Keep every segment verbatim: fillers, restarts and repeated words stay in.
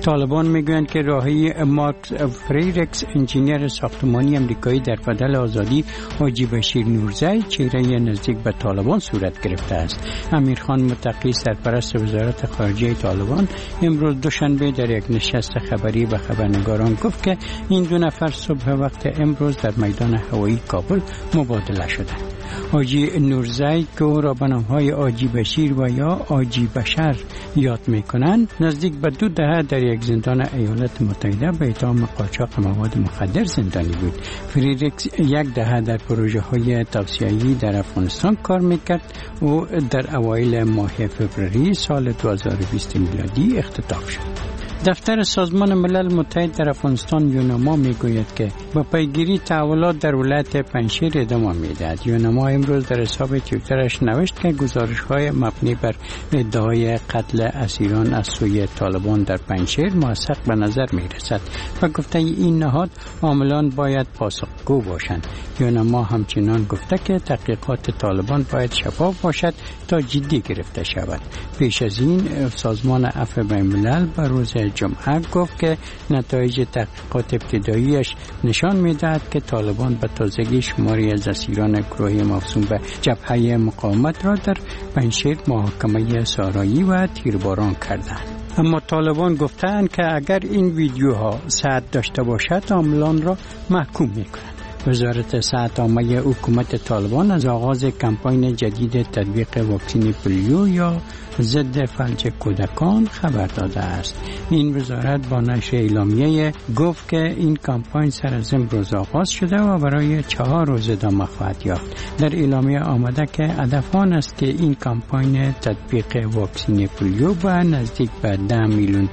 طالبان میگویند که راهی مارک فریرکس انجینیر ساختمانی امریکایی در بدل آزادی حاجی بشیر نورزی چهره نزدیک به طالبان صورت گرفته است. امیرخان متقی سرپرست وزارت خارجه طالبان امروز دوشنبه در یک نشست خبری به خبرنگاران گفت که این دو نفر صبح وقت امروز در میدان هوایی کابل مبادله شدند. حاجی نورزی که او را به نام‌های حاجی بشیر و یا حاجی بشر یاد می‌کنند نزدیک به دو دهه در یک زندان ایالات متحده به اتهام قاچاق مواد مخدر زندانی بود. فریرکس یک دهه در پروژه‌های توسعه‌ای در افغانستان کار می‌کرد. او در اوایل ماه فوریه سال دو هزار و بیست میلادی اختطاف شد. دفتر سازمان ملل متحد در افغانستان یونما میگوید که با پیگیری تحولات در ولایت پنجشیر ادامه میدهد. یونما امروز در حساب توییترش نوشت که گزارش‌های مبنی بر ادعای قتل اسیران از سوی طالبان در پنجشیر موثق به نظر میرسد و گفته این نهاد عاملان باید پاسخگو باشند. یونما همچنان گفته که تحقیقات طالبان باید شفاف باشد تا جدی گرفته شود. پیش از این سازمان عفو بین‌الملل به روز جمعه گفت که نتایج تحقیقات ابتداییش نشان می‌دهد که طالبان به تازگی شماری از اسیران گروهی موسوم به جبهه مقاومت را در پنجشیر محاکمه سارایی و تیرباران کردند. اما طالبان گفتند که اگر این ویدیوها صحت داشته باشد عاملان را محکوم می‌کنند. وزارت صحت عامه حکومت طالبان از آغاز کمپاین جدید تطبیق واکسن پولیو یا ضد فلج کودکان خبر داده است. این وزارت با نشر اعلامیه گفت که این کمپاین سر از امروز آغاز شده و برای چهار روز ادامه خواهد یافت. در اعلامیه آمده که هدف آن است که این کمپاین تطبیق واکسن پولیو به نزدیک به ده میلیون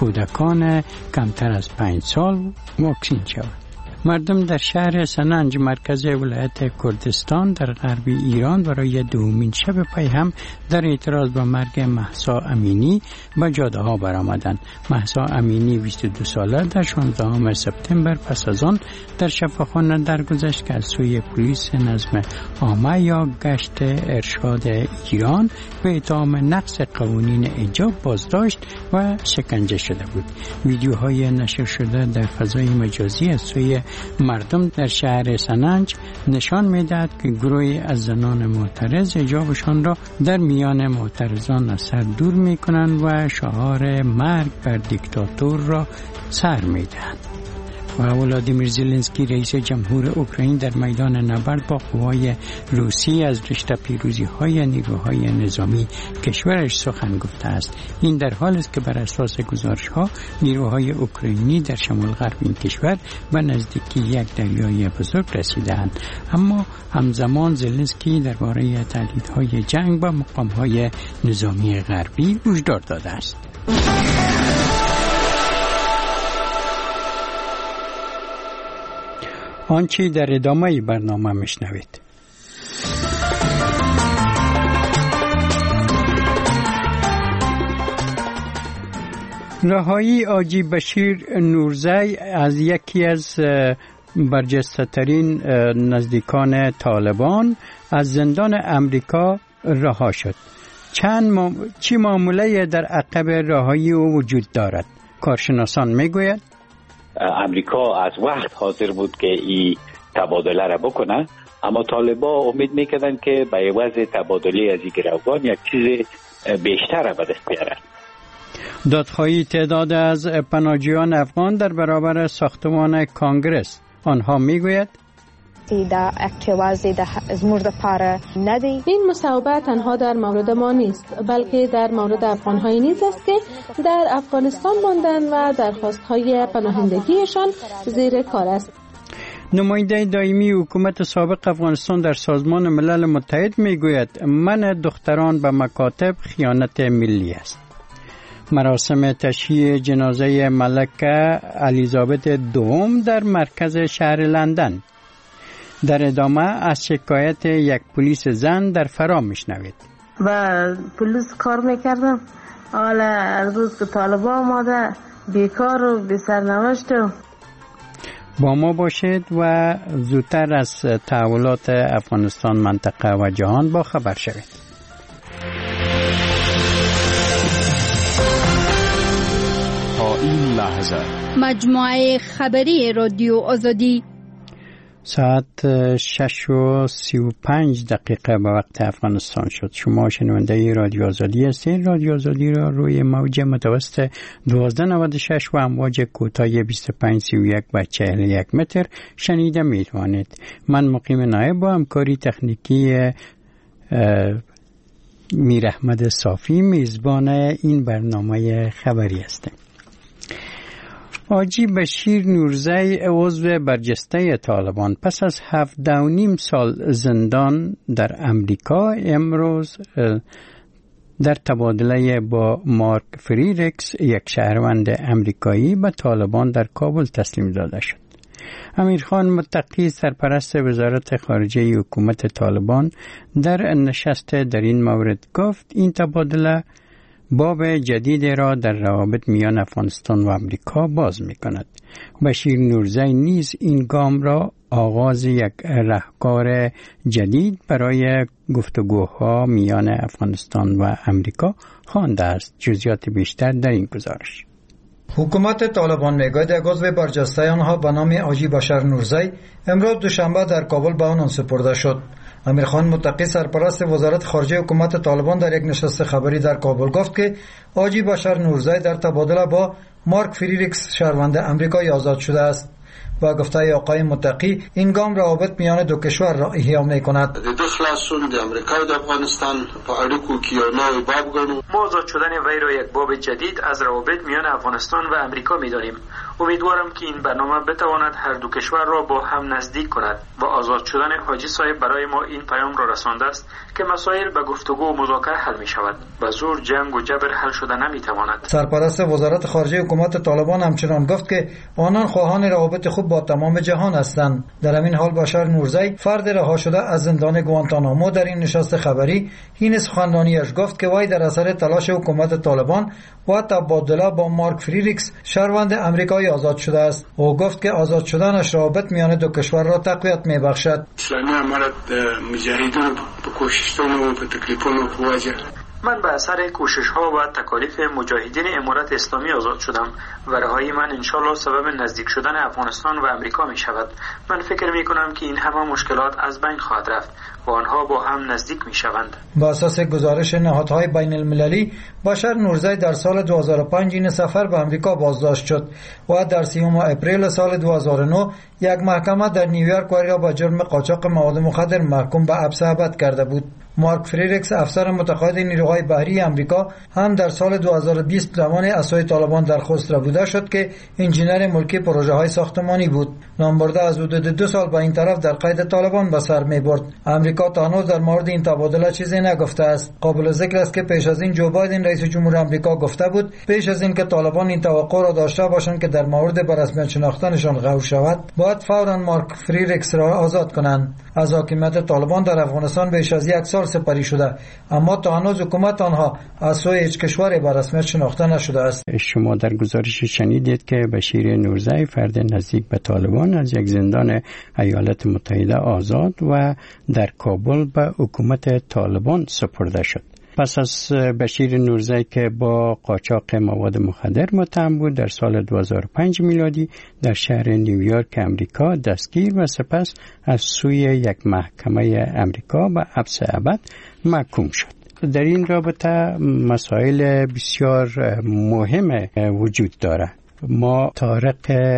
کودکان کمتر از پنج سال واکسن شود. مردم در شهر سننج مرکز ولایت کردستان در غرب ایران برای دومین شب پی هم در اعتراض به مرگ مهسا امینی به جاده ها برآمدند. مهسا امینی بیست و دو ساله در شانزدهم سپتامبر پس از آن در شفاخانه درگذشت که از سوی پلیس نظم عامه یا گشت ارشاد ایران به اتهام نقض قوانین حجاب بازداشت و شکنجه شده بود. ویدیوهای نشر شده در فضای مجازی از سوی مردم در شهر سننج نشان می‌دهد که گروهی از زنان معترض حجابشان را در میان معترضان از سر دور می‌کنند و شعار مرگ بر دیکتاتور را سر می‌دهند. و ولادیمیر زلنسکی رئیس جمهور اوکراین در میدان نبرد با قوای روسی از رشته پیروزی‌های نیروهای نظامی کشورش سخن گفته است. این در حالی است که بر اساس گزارش‌ها نیروهای اوکراینی در شمال غرب این کشور به نزدیکی یک دریای بزرگ رسیدند. اما همزمان زلنسکی درباره تهدیدهای جنگ با مقام‌های نظامی غربی هشدار داده است. آنچه در ادامه برنامه میشنوید. رهایی حاجی بشیر نورزی از یکی از برجسته ترین نزدیکان طالبان از زندان امریکا رها شد. چند ما... چی معامله در عقب رهایی او وجود دارد؟ کارشناسان میگویند امریکا از وقت حاضر بود که این تبادله را بکنه، اما طالبا امید میکردن که به عوض تبادله از این گروگان یک چیز بیشتر را به دست بیارن. دادخواهی تعداد از پناهجویان افغان در برابر ساختمان کانگرس. آنها میگوید این مصوبه تنها در مورد ما نیست، بلکه در مورد افغان‌های نیز است که در افغانستان ماندن و درخواست‌های پناهندگیشان زیر کار است. نماینده دائمی حکومت سابق افغانستان در سازمان ملل متحد میگوید من دختران به مکاتب خیانت ملی است. مراسم تشییع جنازه ملکه الیزابت دوم در مرکز شهر لندن. در ادامه از شکایت یک پلیس زن در فرا میشنوید. با پلیس کار میکردم، حالا از روز که طالبان آمده بیکار و بی سرنوشت. با ما باشید و زودتر از تحولات افغانستان، منطقه و جهان با خبر شوید. این لحظه مجموعه خبری رادیو آزادی ساعت شش و سی و پنج دقیقه به وقت افغانستان شد. شما شنونده رادیو آزادی هستید. رادیو آزادی را روی موج متوسط دوازده نود و شش و امواج کوتاه بیست و پنج سی و یک و چهل و یک متر شنیده می توانید. من مقیم نایب با همکاری تکنیکی میر احمد صافی میزبان این برنامه خبری هستم. حاجی بشیر نورزی عضو برجسته طالبان پس از هفده و نیم سال زندان در امریکا امروز در تبادله با مارک فریرکس یک شهروند امریکایی به طالبان در کابل تسلیم داده شد. امیرخان متقی سرپرست وزارت خارجه حکومت طالبان در نشست در این مورد گفت این تبادله باب جدید را در روابط میان افغانستان و امریکا باز می کند. بشیر نورزی نیز این گام را آغاز یک راهکار جدید برای گفتگوها میان افغانستان و امریکا خوانده است. جزئیات بیشتر در این گزارش. حکومت طالبان میگوید یک عضو برجسته آنها به نام حاجی بشیر نورزی امروز دوشنبه در کابل به آنان سپرده شد. امیرخان متقی سرپرست وزارت خارجه حکومت طالبان در یک نشست خبری در کابل گفت که حاجی بشیر نورزی در تبادله با مارک فریرکس شهروند امریکایی آزاد شده است. با گفته آقای متقی این گام روابط میان دو کشور را احیا می‌کند. د خلاصون د امریکا و د افغانستان په اړیکو کې یو نوی باب ګڼو. ما آزاد شدن وی را یک باب جدید از روابط میان افغانستان و امریکا می‌دانیم. امیدوارم که این برنامه بتواند هر دو کشور را با هم نزدیک کند. با آزاد شدن حاجی صاحب برای ما این پیام را رسانده است که مسائل به گفتگو و مذاکره حل می‌شود. به زور جنگ و جبر حل شده نمی‌تواند. سرپرست وزارت خارجه حکومت طالبان همچنان گفت که آنان خواهان روابط خوب با تمام جهان هستند. در همین حال بشیر نورزی فرد رها شده از زندان گوانتانامو در این نشست خبری این سخنرانیش گفت که وی در اثر تلاش حکومت طالبان و تبادله با مارک فریرکس شهروند امریکایی آزاد شده است. او گفت که آزاد شدنش روابط میان دو کشور را تقویت میبخشد. اسلامی امارت مجاهدین په کوششونو و په تکلیفونو وجه من به اثر کوشش ها و تکالیف مجاهدین امارت اسلامی آزاد شدم و رهایی من انشالله سبب نزدیک شدن افغانستان و امریکا می شود. من فکر می کنم که این همه مشکلات از بین خواهد رفت و آنها با هم نزدیک می شوند. با اساس گزارش نهادهای بین المللی بشیر نورزی در سال دو هزار و پنج این سفر به امریکا بازداشت شد و در سیوم اپریل سال دو هزار و نه یک محکمه در نیویورک وی را به جرم قاچاق مواد مخدر محکوم به حبس ابد کرده بود. مارک فریرکس افسر متقاعد نیروهای بحری امریکا هم در سال دو هزار و بیست زمان اسای طالبان در خوست ربوده شد که انجینر ملکی پروژه های ساختمانی بود. نامبرده از حدود دو سال به این طرف در قید طالبان به سر می برد. امریکا تا هنوز در مورد این تبادله چیزی نگفته است. قابل ذکر است که پیش از این جو بایدن رئیس جمهور امریکا گفته بود پیش از این که طالبان این توقع را داشته باشند که در مورد به رسمیت شناختنشان غور شود باید فوراً مارک فریرکس را آزاد کنند. از حاکمیت طالبان در افغانستان بیش از یک سال سپری شده اما تا هنوز حکومت آنها از سوی هیچ کشوری به رسمیت شناخته نشده است. شما در گزارش شنیدید که بشیر نورزی فرد نزدیک به طالبان از یک زندان ایالات متحده آزاد و در کابل به حکومت طالبان سپرده شد. پس از بشیر نورزی که با قاچاق مواد مخدر متهم بود در سال دو هزار و پنج میلادی در شهر نیویورک امریکا دستگیر و سپس از سوی یک محکمه امریکا به حبس ابد محکوم شد. در این رابطه مسائل بسیار مهم وجود دارد. ما طارق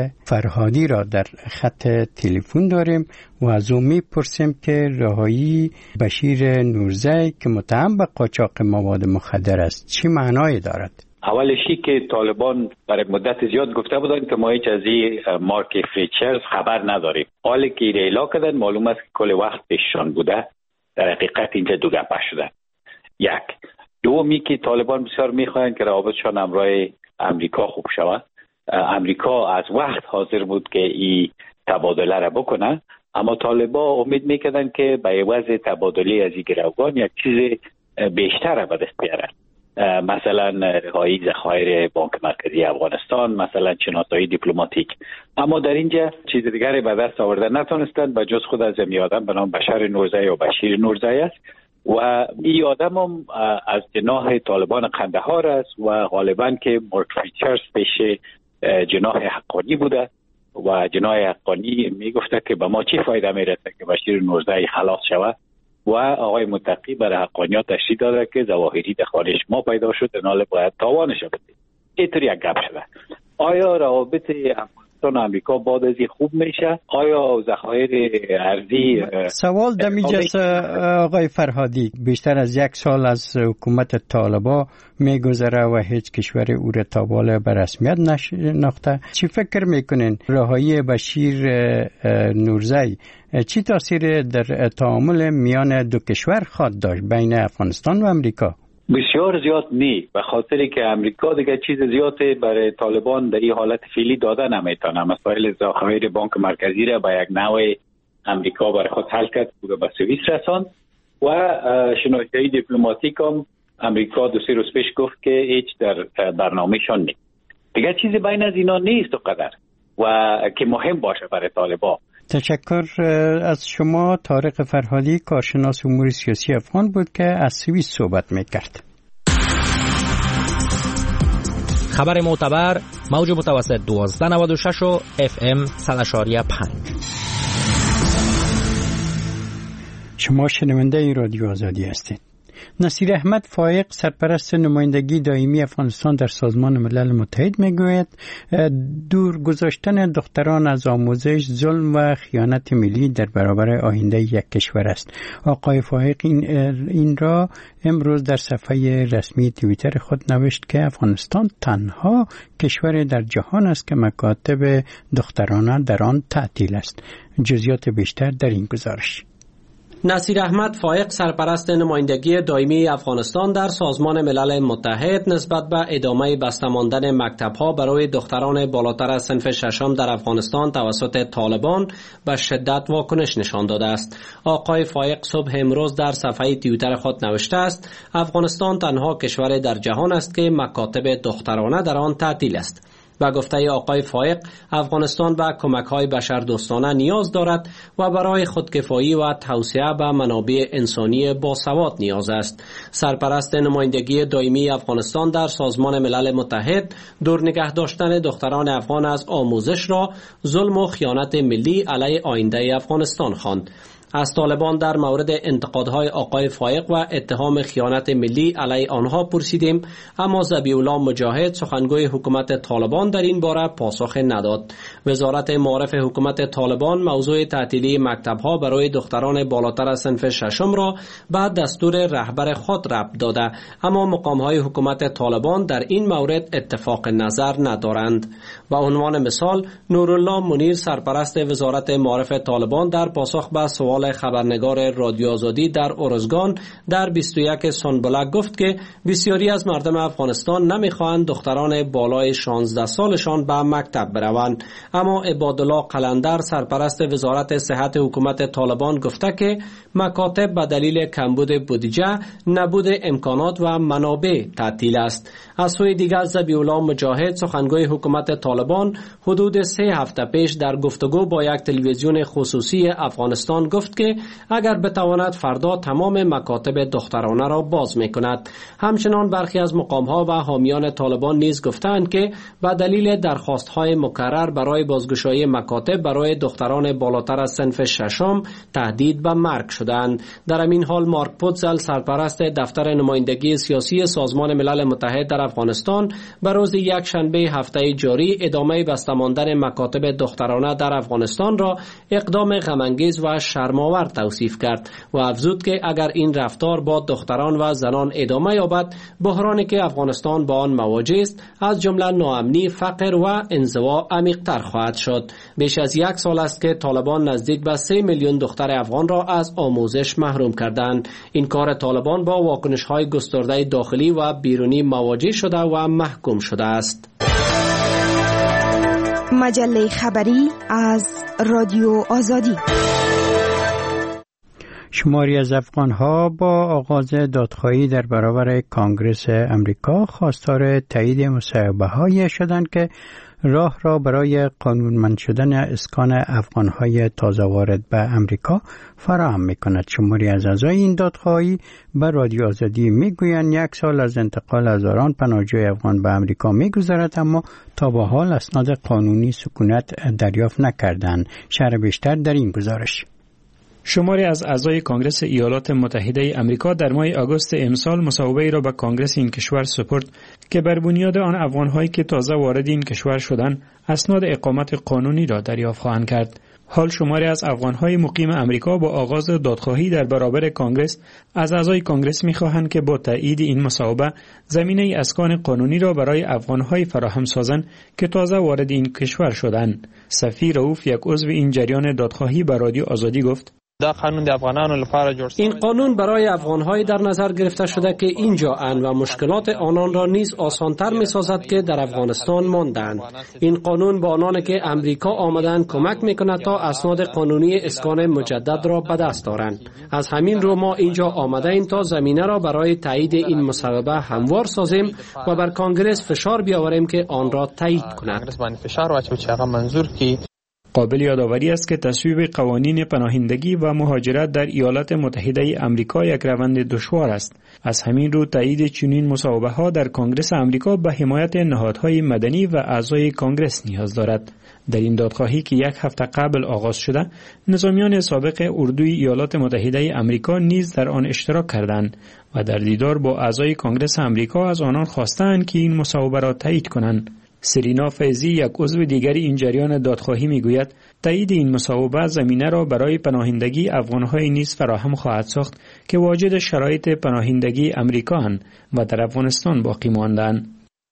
فرهادی را در خط تلفن داریم و از او میپرسیم که رهایی بشیر نورزی که متهم به قاچاق مواد مخدر است چی معنای دارد؟ اولشی که طالبان برای مدت زیاد گفته بودند که ما هیچ از این مارک فریرکس خبر نداریم. حالی که ایلا کردن معلوم است که کل وقت پیششان بوده. در حقیقت اینجا دو گپه شده. یک دومی که طالبان بسیار میخواهند که روابطشان همراه امریکا خوب شود. امریکا از وقت حاضر بود که این تبادله را بکنه اما طالبان امید میکردن که به عوض تبادله از این گروگان یک چیز بیشتر را به دست بیارن. مثلا رهایی ذخایر بانک مرکزی افغانستان، مثلا شناسایی دیپلماتیک. اما در اینجا چیز دیگری به دست آورده نتونستند به جز خود از می آدم به نام بشیر نورزی و بشیر نورزی است و این آدم هم از جناح طالبان قندهار است و غالبا که مارک ریچاردز پیش جناح حقانی بوده و جناح حقانی میگفته که به ما چه فایده میرسه که بشیر نورزی خلاص شود و آقای متقی برای حقانیات تشریح داده که ظواهری در خارج ما پیدا شد، نال باید تاوانش بدید. اینطوری یک گپ شده. آیا روابط افغانستان و امریکا بعد از این خوب میشه؟ آیا ذخایر ارزی سوال دمیجاست آقای فرهادی، بیشتر از یک سال از حکومت طالبان میگذره و هیچ کشور او را تا بالا به رسمیت نشناخته. چی فکر میکنین رهایی بشیر نورزی چی تاثیر در تعامل میان دو کشور خواهد داشت بین افغانستان و امریکا؟ بسیار زیاد نی، به خاطری که امریکا دیگه چیز زیادی برای طالبان در این حالت فعلی داده نمیتونه. مسائل ذخایر بانک مرکزی را به یک نوع امریکا برای خود حل کرد و به سوئیس رساند و شناسایی دیپلماتیک هم امریکا دو سه روز پیش گفت که هیچ در برنامه‌شان نیست. دیگه چیزی بین از اینا نیست و قدر و که مهم باشه برای طالبان. تشکر از شما. طارق فرهادی، کارشناس امور سیاسی افغان بود که از سوئیس صحبت میکرد. خبر معتبر موج متوسط دوازده نود و شش و اف ام صد و پنج. شما شنونده رادیو آزادی هستید. نصیر احمد فایق، سرپرست نمایندگی دائمی افغانستان در سازمان ملل متحد میگوید دور گذاشتن دختران از آموزش ظلم و خیانت ملی در برابر آینده یک کشور است. آقای فایق این, این را امروز در صفحه رسمی توییتر خود نوشت که افغانستان تنها کشور در جهان است که مکاتب دخترانه در آن تعطیل است. جزئیات بیشتر در این گزارش. نصیر احمد فایق، سرپرست نمایندگی دائمی افغانستان در سازمان ملل متحد، نسبت به ادامه بسته ماندن مکتب‌ها برای دختران بالاتر از صنف ششم در افغانستان توسط طالبان به شدت واکنش نشان داده است. آقای فایق صبح امروز در صفحه توییتر خود نوشته است افغانستان تنها کشور در جهان است که مکاتب دخترانه در آن تعطیل است. و گفته آقای فایق افغانستان به کمک‌های بشردوستانه نیاز دارد و برای خودکفایی و توسعه به منابع انسانی باسواد نیاز است. سرپرست نمایندگی دائمی افغانستان در سازمان ملل متحد دور نگه داشتن دختران افغان از آموزش را ظلم و خیانت ملی علیه آینده افغانستان خواند. از طالبان در مورد انتقادهای آقای فایق و اتهام خیانت ملی علیه آنها پرسیدیم، اما ذبیح الله مجاهد، سخنگوی حکومت طالبان، در این باره پاسخ نداد. وزارت معارف حکومت طالبان موضوع تعطیلی مکتب‌ها برای دختران بالاتر از صنف ششم را به دستور رهبر خود ربط داده، اما مقام‌های حکومت طالبان در این مورد اتفاق نظر ندارند. و عنوان مثال، نورالله منیر، سرپرست وزارت معارف طالبان، در پاسخ به سوال خبرنگار رادیو آزادی در اورزگان در بیست و یک سنبله گفت که بسیاری از مردم افغانستان نمیخواهند دختران بالای شانزده سالشان به مکتب بروند، اما عبادالله قلندر، سرپرست وزارت صحت حکومت طالبان، گفته که مکاتب به دلیل کمبود بودجه، نبود امکانات و منابع تعطیل است. از سوی دیگر ذبیح الله مجاهد، سخنگوی حکومت طالبان، حدود سه هفته پیش در گفتگو با یک تلویزیون خصوصی افغانستان گفت که اگر بتواند فردا تمام مکاتب دخترانه را باز میکند. همچنان برخی از مقام‌ها و حامیان طالبان نیز گفتند که به دلیل درخواست‌های مکرر برای بازگشایی مکاتب برای دختران بالاتر از صنف ششم تهدید به مرگ شدند. در همین حال مارک پوتزل، سرپرست دفتر نمایندگی سیاسی سازمان ملل متحد در افغانستان، به روز یک شنبه هفته جاری ادامه بسته ماندن مکاتب دخترانه در افغانستان را اقدام غم‌انگیز و شرم‌آور توصیف کرد و افزود که اگر این رفتار با دختران و زنان ادامه یابد، بحرانی که افغانستان با آن مواجه است، از جمله ناامنی، فقر و انزوا عمیق‌تر خواهد شد. بیش از یک سال است که طالبان نزدیک به سه میلیون دختر افغان را از آموزش محروم کردند. این کار طالبان با واکنش‌های گسترده داخلی و بیرونی مواجه شده و محکوم شده است. مجله خبری از رادیو آزادی. شماری از افغان‌ها با آغاز دادخواهی در برابر کنگره امریکا خواستار تایید مصاحبه‌هایی شدند که راه را برای قانونمند شدن اسکان افغانهای تازه وارد به امریکا فراهم می‌کند. شماری از اعضای این دادخواهی به رادیو آزادی می‌گویند یک سال از انتقال هزاران پناهجوی افغان به امریکا می‌گذرد، اما تا به حال اسناد قانونی سکونت دریافت نکردند. شرح بیشتر در این گزارش. شماری از اعضای کنگره ایالات متحده آمریکا در ماه آگوست امسال مصوبه‌ای را به کنگره این کشور سپرد که بر بنیاد آن افغان‌هایی که تازه وارد این کشور شدند اسناد اقامت قانونی را دریافت خواهند کرد. حال شماری از افغان‌های مقیم آمریکا با آغاز دادخواهی در برابر کنگره از اعضای کنگره می‌خواهند که با تایید این مصوبه زمینه اسکان قانونی را برای افغان‌های فراهم سازند که تازه وارد این کشور شدند. صفی رؤوف، یک عضو این جریان دادخواهی، به رادیو آزادی گفت: دا قانون د افغانانو لپاره جوړ این قانون برای افغان‌های در نظر گرفته شده که اینجا اند و مشکلات آنان را نیز آسان‌تر می‌سازد که در افغانستان ماندند. این قانون به آنانی که امریکا آمدند کمک می‌کند تا اسناد قانونی اسکان مجدد را به دست آورند. از همین رو ما اینجا آمده‌ایم تا زمینه را برای تایید این مصوبه هموار سازیم و بر کنگره فشار بیاوریم که آن را تایید کند. فشار واچو چې هغه منظور کی. قابل یادآوری است که تصویب قوانین پناهندگی و مهاجرت در ایالات متحده آمریکا یک روند دشوار است. از همین رو تایید چنین مصوبه‌ها در کنگره آمریکا به حمایت نهادهای مدنی و اعضای کنگره نیاز دارد. در این دادخواهی که یک هفته قبل آغاز شده، نظامیان سابق اردوی ایالات متحده آمریکا نیز در آن اشتراک کردند و در دیدار با اعضای کنگره آمریکا از آنان خواستند که این مصوبه را تایید کنند. سرینا فیضی، یک عضو دیگری این جریان دادخواهی، میگوید تایید این مصوبه زمینه را برای پناهندگی افغان‌های نیز فراهم خواهد ساخت که واجد شرایط پناهندگی امریکااند و در افغانستان باقی ماندند.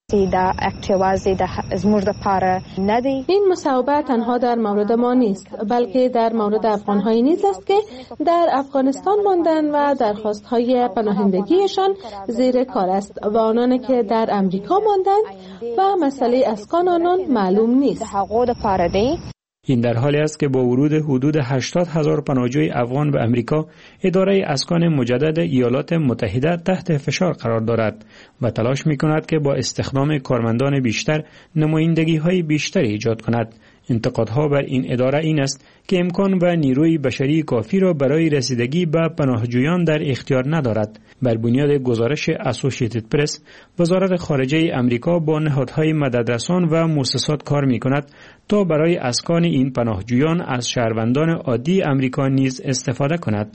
این مصوبه تنها در مورد ما نیست، بلکه در مورد افغان‌های نیز است که در افغانستان ماندند و درخواست‌های پناهندگیشان زیر کار است و آنانی که در امریکا ماندند و مسئله اسکان آنان معلوم نیست. این در حالی است که با ورود حدود هشتاد هزار پناهجوی افغان به امریکا، اداره اسکان مجدد ایالات متحده تحت فشار قرار دارد و تلاش می‌کند که با استخدام کارمندان بیشتر نمایندگی‌های بیشتری ایجاد کند. انتقادها بر این اداره این است که امکان و نیروی بشری کافی را برای رسیدگی به پناهجویان در اختیار ندارد. بر بنیاد گزارش اسوسییتد پرس، وزارت خارجه امریکا با نهادهای مددرسان و مؤسسات کار می‌کند تا برای اسکان این پناهجویان از شهروندان عادی امریکا نیز استفاده کند.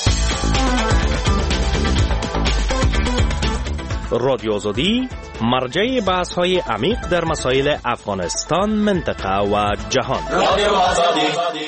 رادیو آزادی مرجع بحث‌های عمیق در مسائل افغانستان، منطقه و جهان. رادیو آزادی.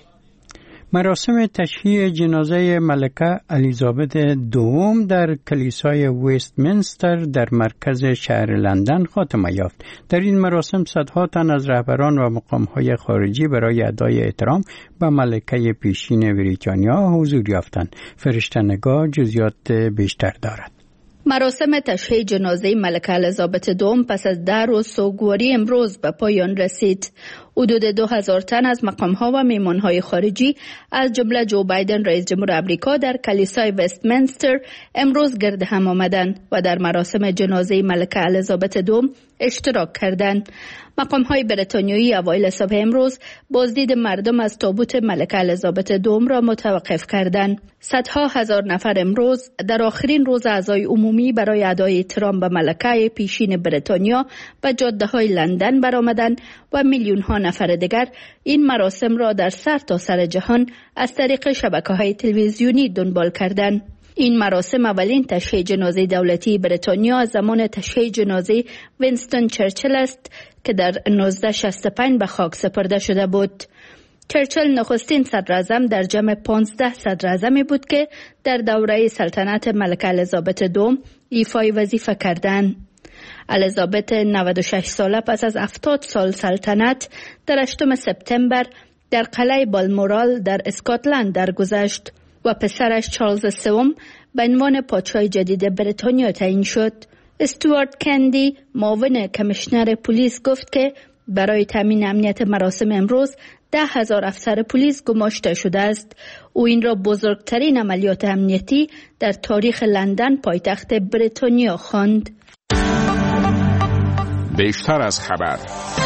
مراسم تشییع جنازه ملکه الیزابت دوم در کلیسای وستمینستر در مرکز شهر لندن خاتمه یافت. در این مراسم صدها تن از رهبران و مقام‌های خارجی برای ادای احترام به ملکه پیشین بریتانیا حضور یافتند. فرشته‌نگار جزئیات بیشتر دارد. مراسم تشییع جنازه ملکه الیزابت دوم پس از ده روز سوگواری امروز به پایان رسید. حدود دو هزار تن از مقام‌ها و میهمان‌های خارجی از جمله جو بایدن رئیس جمهور آمریکا در کلیسای وستمینستر امروز گرد هم آمدند و در مراسم جنازه ملکه الیزابت دوم اشتراک کردند. مقام‌های بریتانیایی اوایل صبح امروز بازدید مردم از تابوت ملکه الیزابت دوم را متوقف کردند. صدها هزار نفر امروز در آخرین روز عزای عمومی برای ادای احترام به ملکه پیشین بریتانیا به جاده‌های لندن برآمدند و میلیون‌ها نفر دیگر این مراسم را در سر تا سر جهان از طریق شبکه‌های تلویزیونی دنبال کردند. این مراسم اولین تشییع جنازه دولتی بریتانیا از زمان تشییع جنازه وینستون چرچیل است که در نوزده شصت و پنج به خاک سپرده شده بود. چرچیل نخستین صدراعظم در جمع پانزده صدراعظمی بود که در دوره سلطنت ملکه الیزابت دوم ایفای وظیفه کردند. الیزابت نود و شش ساله پس از هفتاد سال سلطنت در هشتم سپتامبر در قلعه بالمورال در اسکاتلند درگذشت و پسرش چارلز سوم به عنوان پادشاه جدید بریتانیا تعیین شد. استوارت کندی، معاون کمیشنر پلیس، گفت که برای تامین امنیت مراسم امروز ده هزار افسر پلیس گماشته شده است. او این را بزرگترین عملیات امنیتی در تاریخ لندن پایتخت بریتانیا خواند. بیشتر از خبر.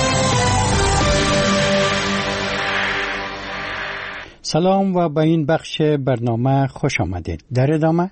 سلام و به این بخش برنامه خوش آمدید. در ادامه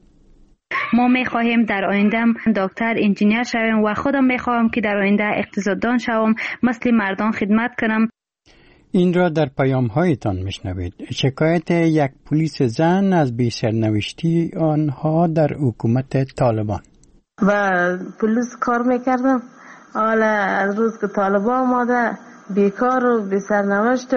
ما میخواهیم در آینده دکتر انجینیر شویم و خودم میخواهم که در آینده اقتصاددان شوم، مثل مردان خدمت کنم. این را در پیام هایتان میشنوید. شکایت یک پلیس زن از بی سرنوشتی آنها در حکومت طالبان. و پلیس کار میکردم، حالا از روز که طالبان آمده بیکار و بی سرنوشت.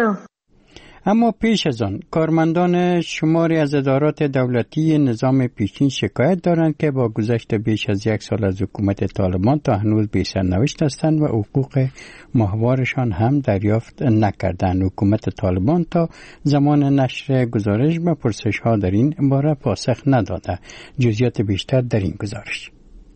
اما پیش از آن کارمندان شماری از ادارات دولتی نظام پیشین شکایت دارند که با گذشت بیش از یک سال از حکومت طالبان تا هنوز بی سرنوشت هستند و حقوق ماهوارشان هم دریافت نکردند. حکومت طالبان تا زمان نشر گزارش به پرسش ها در این باره پاسخ نداده. جزئیات بیشتر در این گزارش.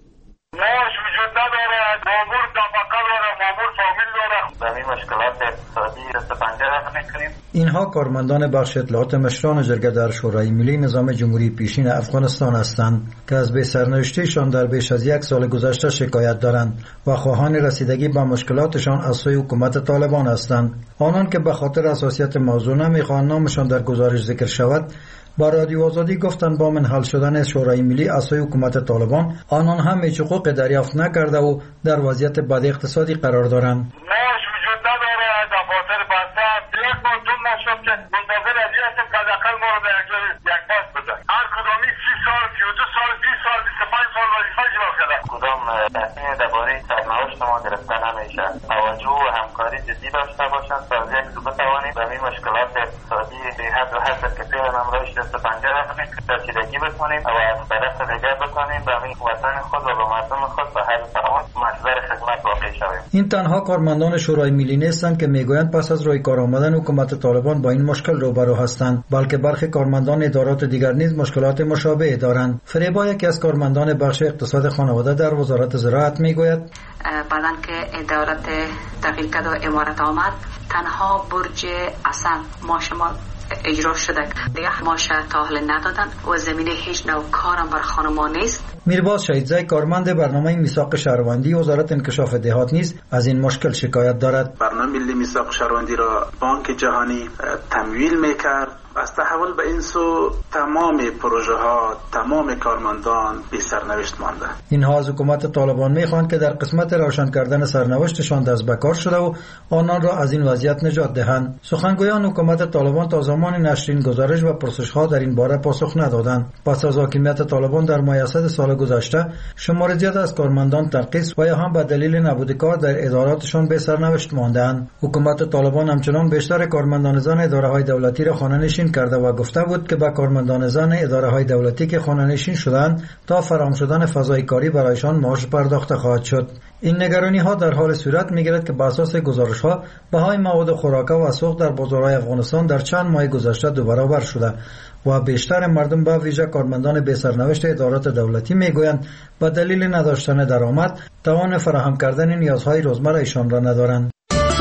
معاش وجود نداره، مامور طبقه داره، مامور فامیل داره. به این مشکلات اقتصادی دست پنجه رفت میکنیم. اینها کارمندان بخش اطلاعات مشران جرگه در شورای ملی نظام جمهوری پیشین افغانستان هستند که از بی سرنوشتیشان در بیش از یک سال گذشته شکایت دارند و خواهان رسیدگی به مشکلاتشان از سوی حکومت طالبان هستند. آنان که به خاطر حساسیت موضوع نمیخواهند نامشان در گزارش ذکر شود، با رادیو آزادی گفتند با منحل شدن شورای ملی از سوی حکومت طالبان آنان هم هیچ حقوق دریافت نکرده و در وضعیت بد اقتصادی قرار دارند. معاش وجود نداره، دفاتر بسته است. یک بار دو ماه شد که منتظر از این هستم که حداقل ما رو به یک پاس بده. هر کدامی سی سال، سی و دو سال، بیست سال، بیست و پنج سال وظیفه اجرا کرده. کدام تصمیم درباره سرنوشت ما گرفته نمیشه. توجه و همکاری جدی داشته باشند تا از یک سو بتوانیم به این مشکلات اقتصادی به حد و حد که فعلا امروز دست پنجه رفتیم رسیدگی بکنیم و از طرف دیگر بکنیم به این وطن خود و به مردم خود به هر طرف محضر خدمت واقع شویم. این تنها کارمندان شورای ملی نیستند که میگویند پس از روی کار آمدن حکومت طالبان با این مشکل روبرو هستند، بلکه برخی کارمندان ادارات دیگر نیز مشکلات مشابه دارند. فریبا یکی از کارمندان بخش اقتصاد خانواده در وزارت زراعت میگوید بعدن که ادارات تغییر کرد و امارت آمد، تنها برج اصل ما شما اجرا شده، دیگه ماش تاهل ندادن و زمینه هیچ نوع کارم بر خانمان نیست. میرباز شهیدزی کارمند برنامه میثاق شهروندی وزارت انکشاف دهات نیز از این مشکل شکایت دارد. برنامه ملی میثاق شهروندی را بانک جهانی تمویل میکرد. از تحول به این سو تمام پروژه ها، تمام کارمندان بی سرنوشت مانده. اینها از حکومت طالبان میخواهند که در قسمت روشن کردن سرنوشتشان دست به کار شده و آنان را از این وضعیت نجات دهند. سخنگویان حکومت طالبان تا زمان نشر این گزارش و پرسش ها در این باره پاسخ ندادند. پس از حاکمیت طالبان در ماه اسد سال گذشته شمار زیاد از کارمندان ترخیص و یا هم به دلیل نبود کار در اداراتشان به سرنوشت مانده‌اند. حکومت طالبان همچنان بیشتر کارمندان زن اداره‌های دولتی را خانه‌نشین کرده و گفته بود که به کارمندان زن اداره‌های دولتی که خانه‌نشین شدند تا فراهم شدن فضای کاری برایشان معاش پرداخته خواهد شد. این نگرانی‌ها در حال صورت می‌گیرد که بر اساس گزارش‌ها بهای مواد خوراک و سوق در بازارهای افغانستان در چند ماه گذشته دو برابر شده و بیشتر مردم به ویژه کارمندان به سرنوشت ادارات دولتی میگویند به دلیل نداشتن درآمد توان فراهم کردن نیازهای روزمره ایشان را ندارند.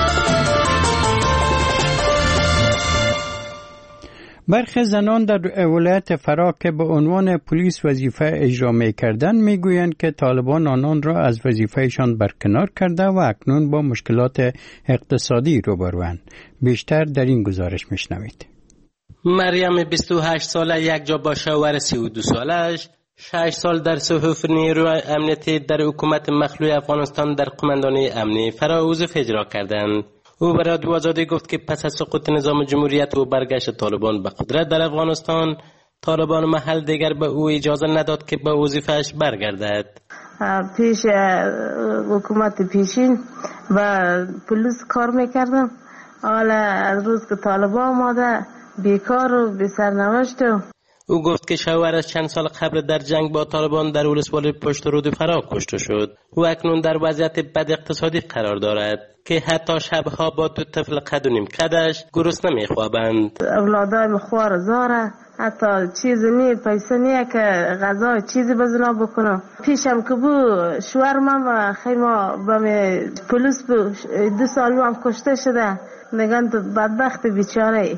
برخی زنان در ولایت فرا که به عنوان پلیس وظیفه اجرا می‌کردند میگویند که طالبان آنان را از وظیفهشان برکنار کرده و اکنون با مشکلات اقتصادی روبروند. بیشتر در این گزارش میشنوید. مریم بیست و هشت ساله یک جا با شوهر سی و دو سالش شش سال در صفوف نیروی امنیتی در حکومت مخلوع افغانستان در قماندانی امنی فرا وظیفه اجرا کردند. او به رادیو آزادی گفت که پس از سقوط نظام جمهوریت و برگشت طالبان به قدرت در افغانستان، طالبان محل دیگر به او اجازه نداد که به وظیفه‌اش برگردد. پیش حکومت پیشین و پلیس کار میکردم، حالا از روز که طالبان آمده بیکار و بی سرنوشت. او گفت که شوهرش چند سال قبل در جنگ با طالبان در ولسوالی پشت رود فرا کشته شد و اکنون در وضعیت بد اقتصادی قرار دارد که حتی شبها با دو طفل قد و نیم قدش گرسنه میخوابند. اولادای مخوار زاره، حتی چیزی نی پیسه نیه که غذا چیزی بزنا بکنم. پیشم که بو شوهر من و خیما با می پلیس بو دو سال هم کشته شده. نگن تو بدبخت بیچاره ای.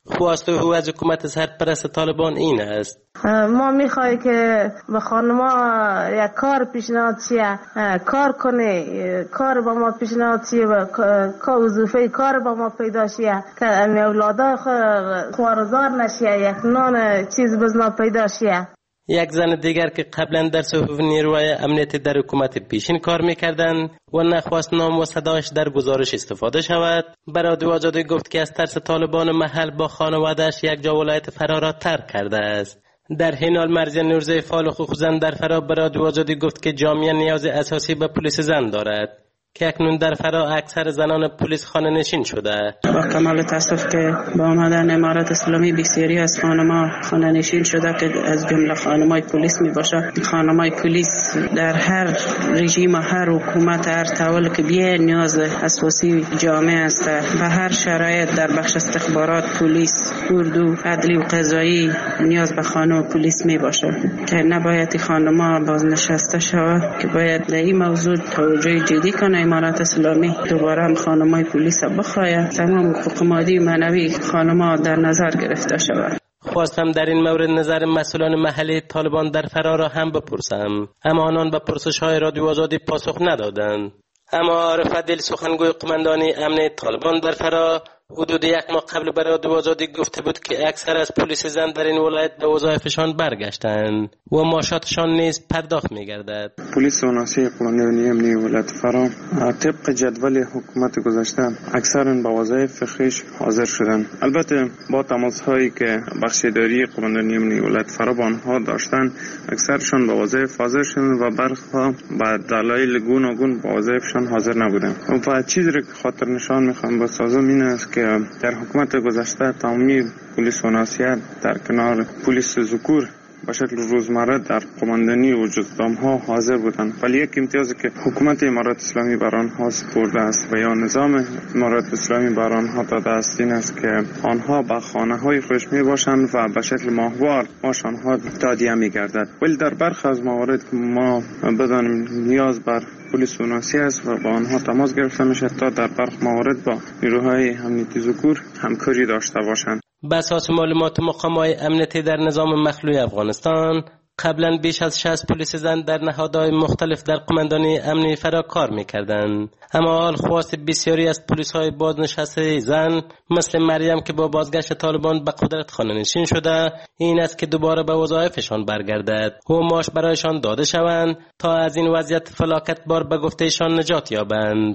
خواست او از حکومت سرپرست طالبان این است: ما میخوایی که به خانما یک کار پیشنهاد چیه کار کنه، کار با ما پیشنهاد چیه و وظیفه کار با ما پیدا شیه که اولادا خوارزار نشیه، یک نان چیز بزنا پیدا شیه. یک زن دیگر که قبلا در صحف نیروهای امنیتی در حکومت پیشین کار میکردند و نخواست نام و صدایش در گزارش استفاده شود، به رادیو آزادی گفت که از ترس طالبان محل با خانواده‌اش یک جا ولایت فرا را ترک کرده است. در حین حال مرزی نورزی فعال حقوق زن در فرا به رادیو آزادی گفت که جامعه نیاز اساسی به پلیس زن دارد که اکنون در فرا اکثر زنان پلیس خانه نشین شده. با کمال تاسف که با آمدن امارت اسلامی بسیاری از خانم‌ها خانه نشین شده که از جمله خانم‌های پلیس می باشه. خانم‌های پلیس در هر رژیم و هر حکومت هر طول که بیه نیاز اساسی جامعه است. به هر شرایط در بخش استخبارات پلیس، اردو، عدلی و قضایی نیاز به خانم پلیس می باشه که نباید خانم‌ها بازنشسته شود، که باید در این موضوع توجه جدی کنه امارت اسلامی. دوباره هم خانم‌های پلیس بخواهد تمام حقوق مادی و معنوی خانم‌ها در نظر گرفته شود. خواستم در این مورد نظر مسئولان محلی طالبان در فرا را هم بپرسم، اما آنان به پرسش‌های رادیو آزادی پاسخ ندادند. اما عارف عدیل سخنگوی قماندانی امنیت طالبان در فرا حدود یک ماه قبل به رادیو آزادی گفته بود که اکثر از پلیس زن در این ولایت به وظایفشان برگشتند و معاشاتشان نیز پرداخت می‌گردد. پلیس وناسی قماندانی امنیت ولایت فرا طبق جدول حکومت گذشته اکثرا به وظایف خویش حاضر شدند. البته با تماس‌هایی که بخشیداری قماندانی امنیت ولایت فرا با آنها داشتند، اکثرشان به وظایف حاضر شدند و برخی به دلایل گوناگون به وظایفشان حاضر نبودند. و چیزی را که خاطر نشان می‌خوام بسازم این است که در حکومت گذشته تمامی پلیس وناسیت در کنار پلیس ذکور به شکل روزمره در قماندانی و جزدام ها حاضر بودند، ولی یک امتیازی که حکومت امارات اسلامی بر آنها سپرده است و یا نظام امارات اسلامی بر آنها داده است این است که آنها به خانه های خودش می باشند و به شکل ماهوار معاش آنها تادیه می گردد. ولی در برخی از موارد که ما بدانیم نیاز بر پلیس وناسی است و با آنها تماس گرفته میشه تا در برخی موارد با نیروهای امنیتی ذکور همکاری داشته باشند. بر اساس معلومات مقام‌های امنیتی در نظام مخلوع افغانستان قبلا بیش از شصت پلیس زن در نهادهای مختلف در قماندانی امنی فرا کار می‌کردند، اما حال خواست بسیاری از پلیس‌های بازنشسته زن مثل مریم که با بازگشت طالبان به قدرت خانه‌نشین شده این است که دوباره به وظایفشان برگردد و معاش برایشان داده شوند تا از این وضعیت فلاکت بار به گفتهشان نجات یابند.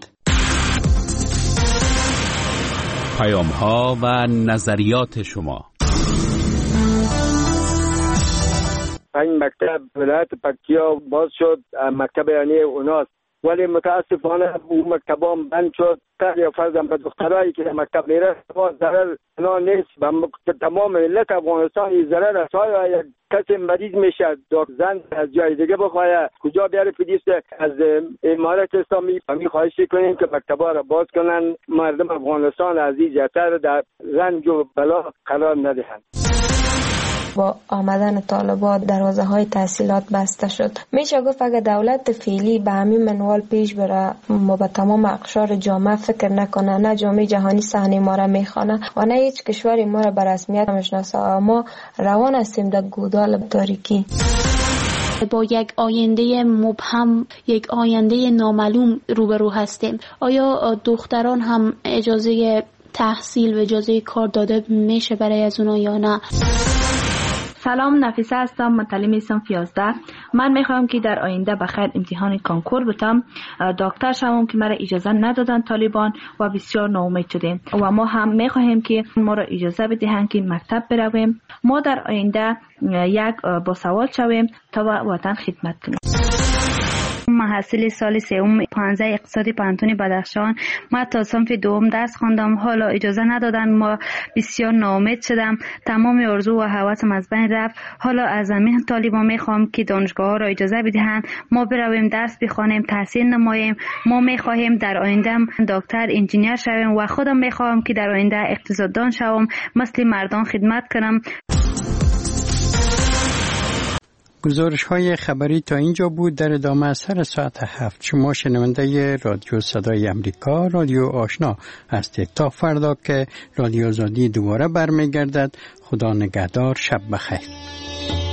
پیام‌ها و نظریات شما. این مکتب ولایت پکتیا باز شد، مکتب یعنی اوناست، ولی متاسفانه اون مکتب هم بند شد. یا فرضاً به دخترایی که مکتب میره ضرر نه نیست، به تمام ملت افغانستان این ضرر است. های کسی مریض میشه زن از جای دیگه بخواه کجا بیاره پلیس از امارت اسلامی می خواهش کنیم که مکتبا را باز کنن، مردم افغانستان از این جهتر در رنج و بلا قرار ندهند. با آمدن طالبان دروازه های تحصیلات بسته شد. میشه گفت اگر دولت فعلی به همین منوال پیش بره ما به تمام اقشار جامعه فکر نکنه، نه جامعه جهانی صحنه ما را میخوانه و نه هیچ کشوری ما را به رسمیت میشناسه، ما روان هستیم در گودال تاریکی. با یک آینده مبهم، یک آینده نامعلوم روبرو هستیم. آیا دختران هم اجازه تحصیل و اجازه کار داده میشه برای از اونا یا نه؟ سلام، نفیسه هستم، متعلم صنف یازده. من میخوام که در آینده بخیر امتحان کنکور بتم، دکتر شوم که مرا اجازه ندادن طالبان و بسیار ناامید شدیم و ما هم میخواهیم که ما را اجازه بدهند که مکتب برویم، ما در آینده یک باسواد شویم تا وطن خدمت کنیم. محصل سال سوم پانزده اقتصادی پانتون بدخشان. ما تا صنف دوم درس خواندم، حالا اجازه ندادن، ما بسیار ناامید شدم، تمام آرزو و هوسم از بین رفت. حالا از همین طالبان میخوام که دانشگاه ها را اجازه بدهند ما برویم درس بخوانیم، تحصیل نماییم. ما میخواهیم در آینده دکتر انجینیر شویم و خودم میخوام که در آینده اقتصاددان شوم، مثل مردان خدمت کنم. گزارش های خبری تا اینجا بود. در ادامه سر ساعت هفت شما شنونده رادیو صدای امریکا، رادیو آشنا هستید. تا فردا که رادیو آزادی دوباره برمیگردد. خدا نگهدار. شب بخیر.